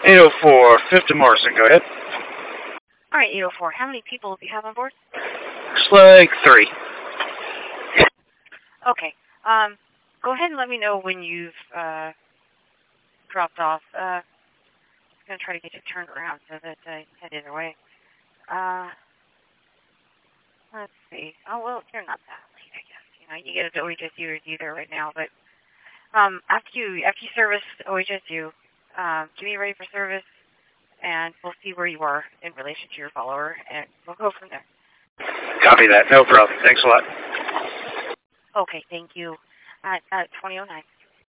804, 5th and Morrison, go ahead. All right, 804. How many people do you have on board? Looks like 3. Okay. Go ahead and let me know when you've dropped off. I'm going to try to get you turned around so that I head either way. Let's see. Oh, well, you're not that late, I guess. You know, you get to OHSU or you there right now, but after you service OHSU, get me ready for service, and we'll see where you are in relation to your follower, and we'll go from there. Copy that. No problem. Thanks a lot. Okay, thank you. At 2009.